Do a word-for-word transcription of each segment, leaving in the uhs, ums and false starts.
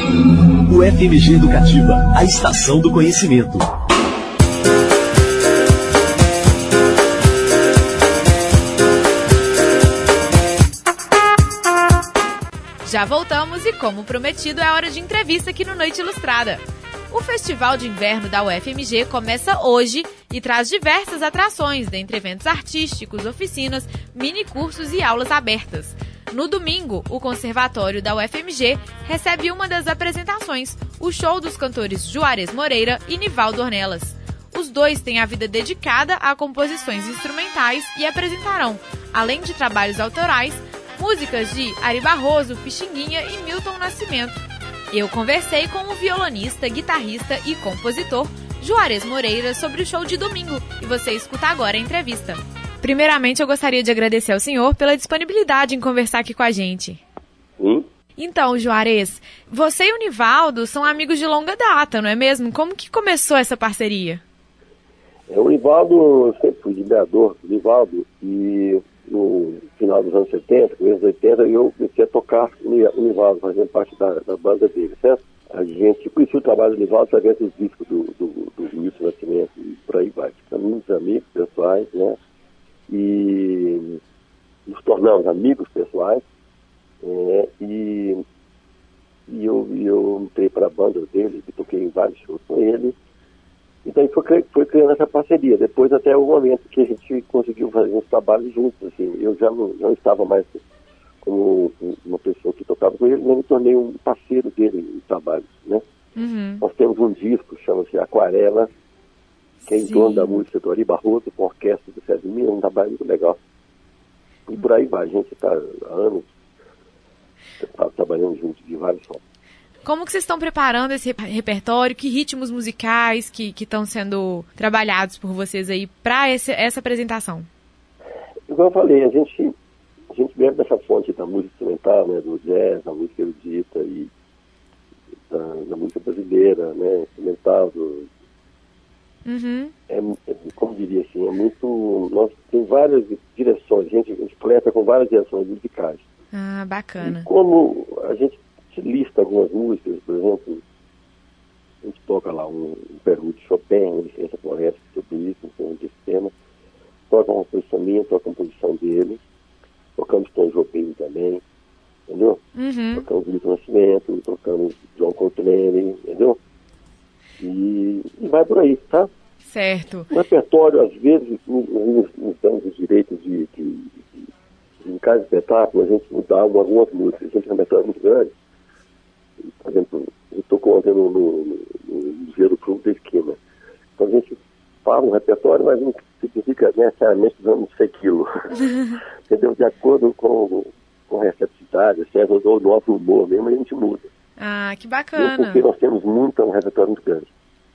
O F M G Educativa, a estação do conhecimento. Já voltamos e, como prometido, é hora de entrevista aqui no Noite Ilustrada. O Festival de Inverno da U F M G começa hoje e traz diversas atrações, dentre eventos artísticos, oficinas, mini-cursos e aulas abertas. No domingo, o Conservatório da U F M G recebe uma das apresentações, o show dos cantores Juarez Moreira e Nivaldo Ornelas. Os dois têm a vida dedicada a composições instrumentais e apresentarão, além de trabalhos autorais, músicas de Ari Barroso, Pixinguinha e Milton Nascimento. Eu conversei com o violonista, guitarrista e compositor Juarez Moreira sobre o show de domingo e você escuta agora a entrevista. Primeiramente, eu gostaria de agradecer ao senhor pela disponibilidade em conversar aqui com a gente. Sim. Então, Juarez, você e o Nivaldo são amigos de longa data, não é mesmo? Como que começou essa parceria? É, o Nivaldo, eu sempre fui ideador do Nivaldo e no final dos anos setenta, começo dos oitenta, eu comecei a tocar o Nivaldo, fazendo parte da, da banda dele, certo? A gente conhecia o trabalho do Nivaldo através dos discos do, do, do Milton Nascimento e por aí vai. Ficamos muitos amigos pessoais, né? E nos tornamos amigos pessoais, é, e, e eu, eu entrei para a banda dele, e toquei em vários shows com ele. Então foi, foi criando essa parceria. Depois até o momento que a gente conseguiu fazer uns trabalhos juntos. Assim. Eu já não, não estava mais como uma pessoa que tocava com ele, mas me tornei um parceiro dele em trabalhos, né? Uhum. Nós temos um disco, chama-se Aquarela, que é em torno da música do Ari Barroso, com a orquestra do César Mina, um trabalho muito legal. E por aí vai, a gente está há anos tá trabalhando juntos de vários sons. Como que vocês estão preparando esse repertório? Que ritmos musicais que estão sendo trabalhados por vocês aí para essa apresentação? Igual eu falei, a gente, a gente bebe dessa fonte da música instrumental, né, do jazz, da música erudita e da, da música brasileira, né, instrumental. Do, uhum. é, é, como diria assim, é muito... Nós temos várias direções, a gente, a gente fleta com várias direções musicais. Ah, bacana. E como a gente lista algumas músicas, por exemplo, a gente toca lá um, um Peru de Chopin, licença poética sobre isso, um desse tema, toca uma composição minha, toca a composição dele, tocamos Tom Jobim também, entendeu? Uhum. Tocamos Milton Nascimento, tocamos John Coltrane, entendeu? E, e vai por aí, tá? Certo. O repertório, às vezes, nos, nos damos os direitos de, de, de, de em cada espetáculo, a gente mudar algumas músicas, a gente tem um repertório muito grande. Por exemplo, eu tocou ontem no, no, no, no Museu do Clube da Esquina. Então a gente fala um repertório, mas não significa necessariamente que vamos ser aquilo. Entendeu? De acordo com, com a receptividade, certo? Ou o nosso humor mesmo, a gente muda. Ah, que bacana. E porque nós temos muito, um repertório muito grande.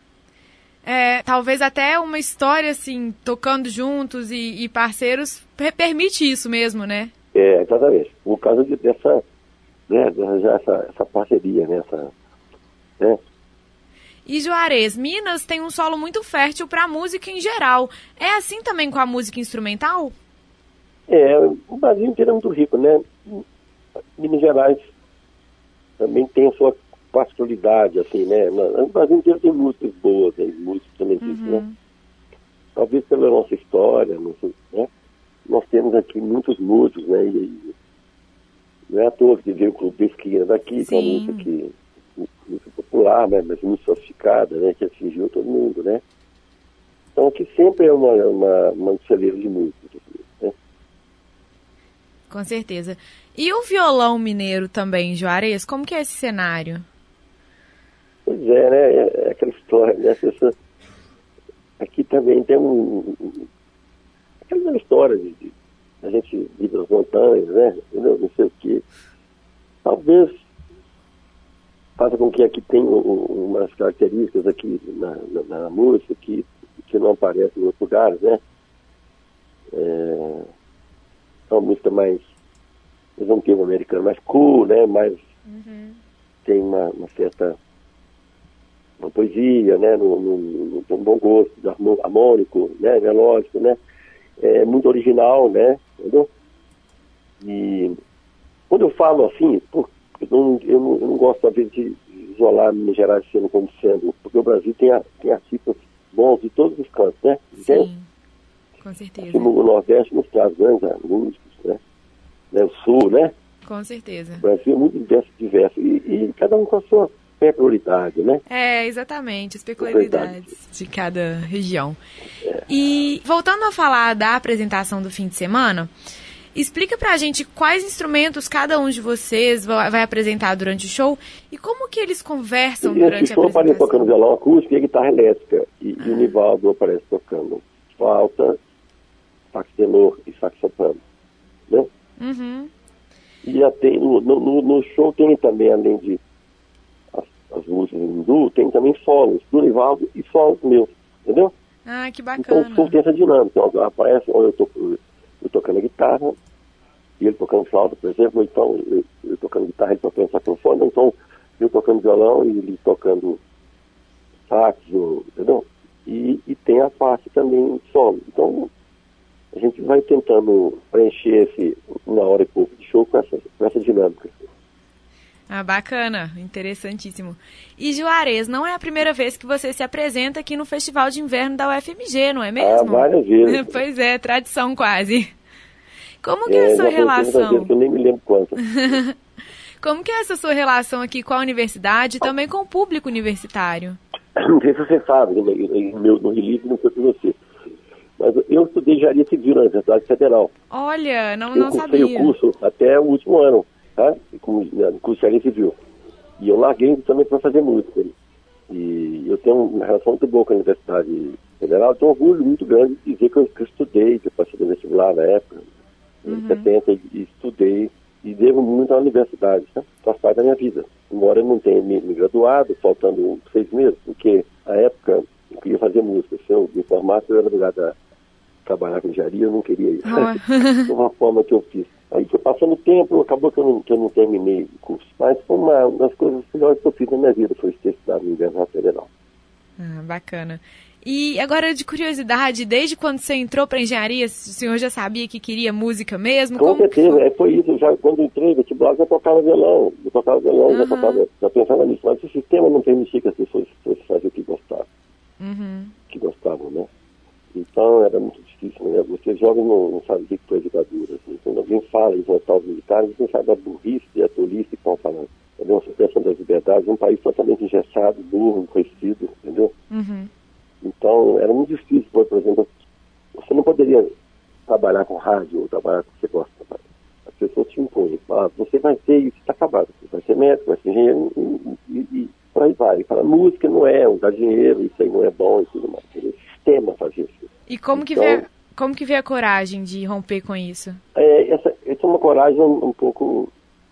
É, talvez até uma história assim, tocando juntos e, e parceiros, permite isso mesmo, né? É, exatamente. Por causa de, dessa... Né, já essa, essa parceria, né, essa, né? E Juarez, Minas tem um solo muito fértil para a música em geral. É assim também com a música instrumental? É, o Brasil inteiro é muito rico, né? Minas Gerais também tem a sua particularidade, assim, né? O Brasil inteiro tem músicas boas, tem músicas também, uhum. Né? Talvez pela nossa história, nosso, né? Nós temos aqui muitos músicos, né? E, não é à toa que veio o Clube da Esquina daqui, com a música que, música popular, né, mas muito sofisticada, né, que atingiu todo mundo, né? Então aqui sempre é uma, uma, uma celeira de música, né? Com certeza. E o violão mineiro também, Juarez, como que é esse cenário? Pois é, né, é, é aquela história, né, essa, aqui também tem um, um aquela história de, de a gente vive nas montanhas, né? Eu não sei o que. Talvez faça com que aqui tenha umas características aqui na, na, na música que, que não aparecem em outros lugares, né? É, é uma música mais, eles vão ter um americano mais cool, né? Mais, uhum. Tem uma, uma certa uma poesia, né? No, no, no, no bom gosto, harmônico, né? Melódico, né? É muito original, né? Entendeu? E quando eu falo assim, por, eu, não, eu, não, eu não gosto, às vezes, de isolar Minas Gerais sendo como sendo, porque o Brasil tem, a, tem artistas bons de todos os cantos, né? Sim, tem, com certeza. assim, o Nordeste nos traz grandes músicos, né? né? O Sul, né? Com certeza. O Brasil é muito diverso, diverso e, e cada um com a sua peculiaridade, né? É, exatamente, as peculiaridades de cada região. É. E voltando a falar da apresentação do fim de semana, explica pra gente quais instrumentos cada um de vocês vai apresentar durante o show e como que eles conversam e durante a show apresentação. Eu apareço tocando violão acústico e guitarra elétrica. E, ah. e o Nivaldo aparece tocando flauta, sax tenor e sax soprano. Né? Uhum. E já tem, no, no, no show tem também, além de as, as músicas hindu, tem também solos do Nivaldo e solos meus. Entendeu? Ah, que bacana. Então o show tem essa dinâmica. Então, aparece onde eu tô. Eu tocando guitarra, e ele tocando flauta, por exemplo, ou então eu, eu tocando guitarra, ele tocando saxofone, ou então eu tocando violão e ele tocando sax, entendeu? E, e tem a parte também solo. Então a gente vai tentando preencher esse uma hora e pouco de show com essa, com essa dinâmica. Ah, bacana, interessantíssimo. E Juarez, não é a primeira vez que você se apresenta aqui no Festival de Inverno da U F M G, não é mesmo? Ah, várias vezes. Pois é, tradição quase. Como que é, é a sua relação? Vezes, eu nem me lembro quanto. Como que é essa sua relação aqui com a universidade e também com o público universitário? Não sei se você sabe, no, no, no release não foi para você. Mas eu estudei engenharia civil na Universidade Federal. Olha, não, eu não sabia. Eu cursei o curso até o último ano. Tá? Com, no curso de engenharia civil. E eu larguei também para fazer música. E eu tenho uma relação muito boa com a Universidade Federal. Eu tenho um orgulho muito grande de dizer que eu, que eu estudei, que eu passei no vestibular na época, em uhum. setenta, e estudei. E devo muito à universidade, tá? Faz parte da minha vida. Embora eu não tenha me, me graduado, faltando seis meses, porque na época eu queria fazer música. Se eu me formasse, eu era obrigado a trabalhar com engenharia, eu não queria isso. Oh. Foi uma forma que eu fiz. Aí foi passando o tempo, acabou que eu não, que eu não terminei o curso. Mas foi uma das coisas melhores que eu fiz na minha vida, foi ter estudado no Universidade Federal. Ah, bacana. E agora, de curiosidade, desde quando você entrou para engenharia, o senhor já sabia que queria música mesmo? Com certeza, foi? É, foi isso. Já, quando eu entrei no vestibular, eu tocava violão. Eu tocava violão, uhum. já, tocava, já pensava nisso. Mas o sistema não permitia que as pessoas fossem fazer o que gostavam. Uhum. Que gostavam, né? Então era muito difícil, né? Vocês jovens não, não sabem o que foi a ditadura. Assim. Quando alguém fala em voltar aos militares, você sabe a burrice e a tolice que estão falando. Entendeu? A supressão das liberdades, um país totalmente engessado, burro, enconhecido, entendeu? Uhum. Então era muito difícil, por exemplo, você não poderia trabalhar com rádio ou trabalhar com o que você gosta de trabalhar. As pessoas te impõem, ah, você vai ser isso, está acabado, você vai ser médico, vai ser engenheiro, e, e, e por aí vai. Fala, música não é, não dá dinheiro, isso aí não é bom e tudo mais. O sistema fazia isso. E como, então, que vê, como que vê a coragem de romper com isso? É, essa, essa é uma coragem um, um pouco...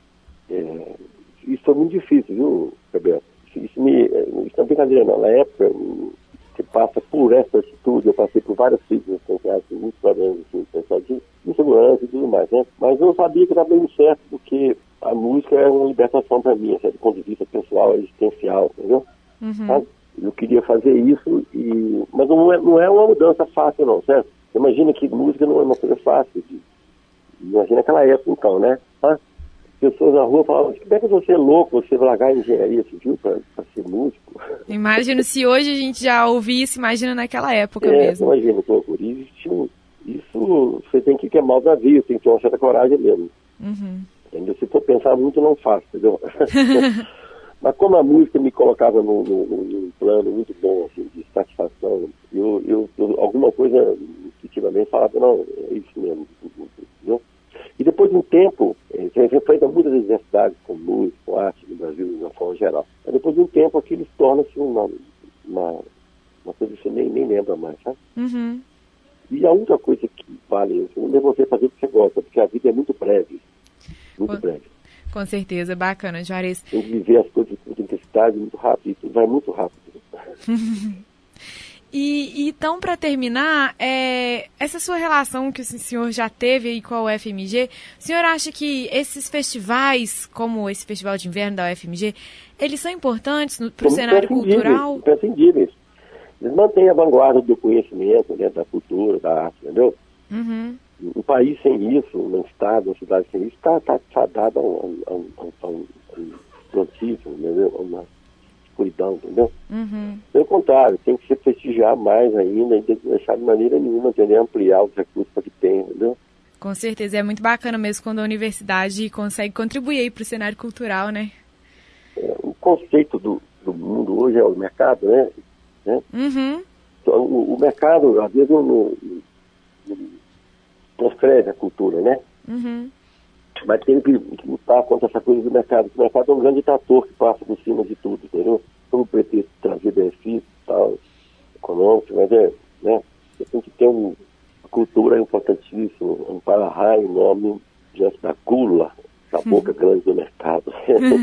É, isso foi muito difícil, viu, Roberto? Isso, me, isso não é brincadeira, não. Na época, você passa por essa atitude, eu passei por várias crises existenciais, muitos problemas assim, de insegurança e tudo mais, né? Mas eu sabia que estava bem certo, porque a música é uma libertação para mim, assim, do ponto de vista pessoal, existencial, entendeu? Uhum. Sabe? Eu queria fazer isso, e... mas não é, não é uma mudança fácil, não, certo? Você imagina que música não é uma coisa fácil. De... Imagina aquela época, então, né? As pessoas na rua falavam, como é que você é louco, você largar engenharia civil para ser músico? Imagino, se hoje a gente já ouvir isso, imagina naquela época é, mesmo. Imagina, pô, por isso, isso você tem que queimar o navio, tem que ter uma certa coragem mesmo. Uhum. Entendeu? Se for pensar muito, não faço, entendeu? Mas como a música me colocava num, num, num plano muito bom, assim, de satisfação, eu, eu, eu alguma coisa intuitivamente falava, não, é isso mesmo, entendeu? E depois de um tempo, você enfrenta muitas adversidades com música, com arte no Brasil, de uma forma geral. Mas depois de um tempo, aquilo torna-se uma, uma, uma coisa que você nem, nem lembra mais, sabe? Uhum. E a única coisa que vale é você fazer o que você gosta, porque a vida é muito breve, muito com, breve. Com certeza, bacana, Juarez. Tem que viver as coisas com muita intensidade, muito rápido, isso vai muito rápido. E, então, para terminar, é, essa sua relação que o senhor já teve aí com a U F M G, o senhor acha que esses festivais, como esse Festival de Inverno da U F M G, eles são importantes para o cenário cultural? Imprescindíveis. Eles mantêm a vanguarda do conhecimento, né, da cultura, da arte, entendeu? Uhum. Um país sem isso, um estado, uma cidade sem isso, está tá fadado a um, a um, a um, a um prontíssimo, entendeu? Uma, escuridão, entendeu? Uhum. Pelo contrário, tem que se prestigiar mais ainda, não tem que deixar de maneira nenhuma, entendeu? Ampliar os recursos para que tem, entendeu? Com certeza, é muito bacana mesmo quando a universidade consegue contribuir aí para o cenário cultural, né? É, o conceito do, do mundo hoje é o mercado, né? né? Uhum. Então, o, o mercado, às vezes, não, não, não oferece a cultura, né? Uhum. Mas tem que lutar contra essa coisa do mercado. O mercado é um grande trator que passa por cima de tudo, entendeu? Como pretexto de trazer benefícios e tal, econômicos, mas é, né? Você tem que ter um... cultura é importantíssima, um para-raio enorme diante da gula, da boca grande do mercado.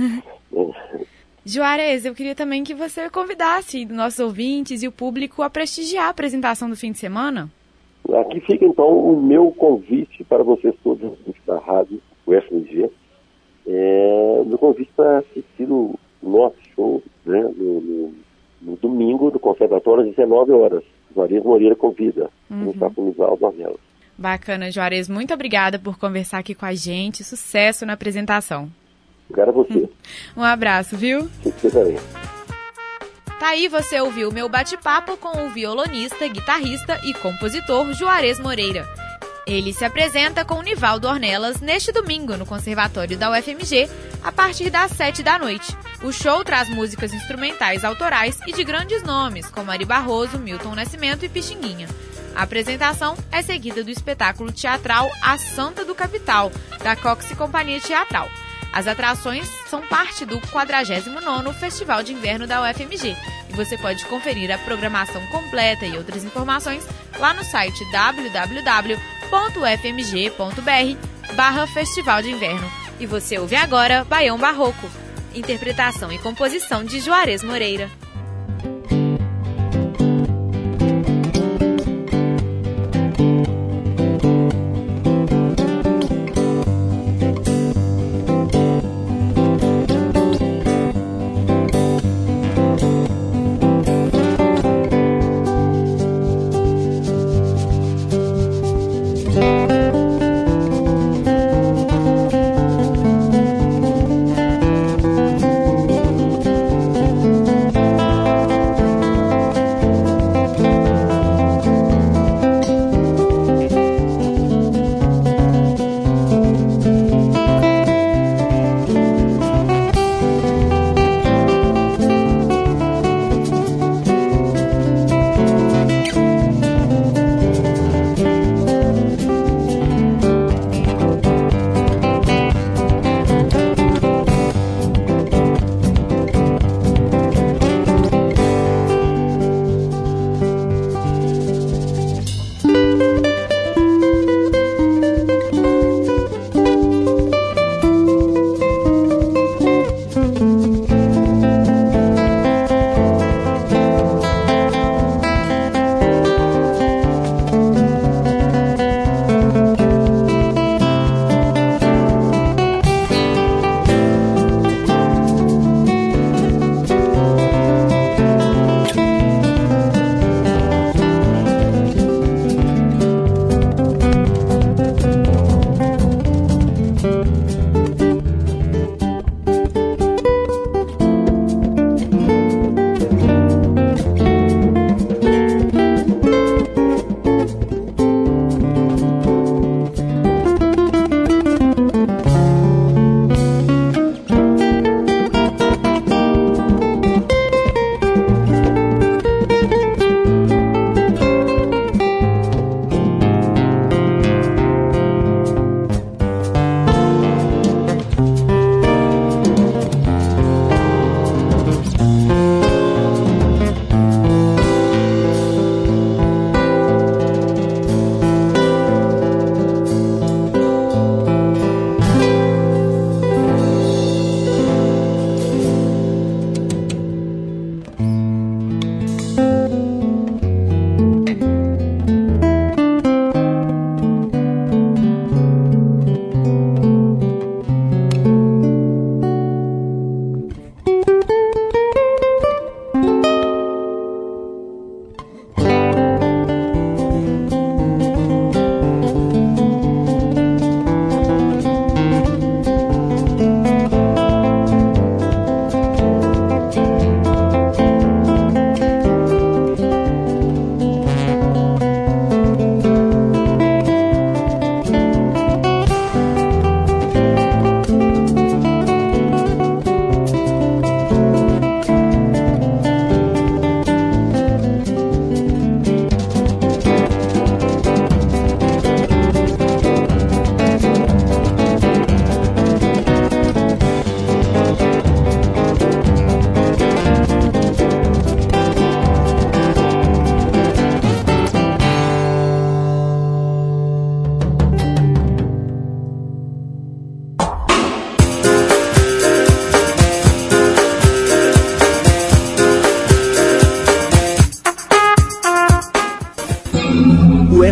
Juarez, eu queria também que você convidasse nossos ouvintes e o público a prestigiar a apresentação do fim de semana. Aqui fica, então, o meu convite para vocês todos da rádio U F M G. É, meu convite para assistir o nosso show, né, no, no, no domingo, do Conservatório, às dezenove horas. Juarez Moreira convida. Uhum. Vamos estar com o Nivaldo Ornelas. Bacana, Juarez. Muito obrigada por conversar aqui com a gente. Sucesso na apresentação. Obrigado a você. Um abraço, viu? Você também. Tá aí, você ouviu o meu bate-papo com o violonista, guitarrista e compositor Juarez Moreira. Ele se apresenta com o Nivaldo Ornelas neste domingo no Conservatório da U F M G, a partir das sete da noite. O show traz músicas instrumentais autorais e de grandes nomes, como Ari Barroso, Milton Nascimento e Pixinguinha. A apresentação é seguida do espetáculo teatral A Santa do Capital, da Cox Companhia Teatral. As atrações são parte do quadragésimo nono Festival de Inverno da U F M G e você pode conferir a programação completa e outras informações lá no site w w w ponto u f m g ponto b r barra Festival de Inverno. E você ouve agora Baião Barroco, interpretação e composição de Juarez Moreira.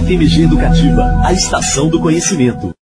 F M G Educativa, a estação do conhecimento.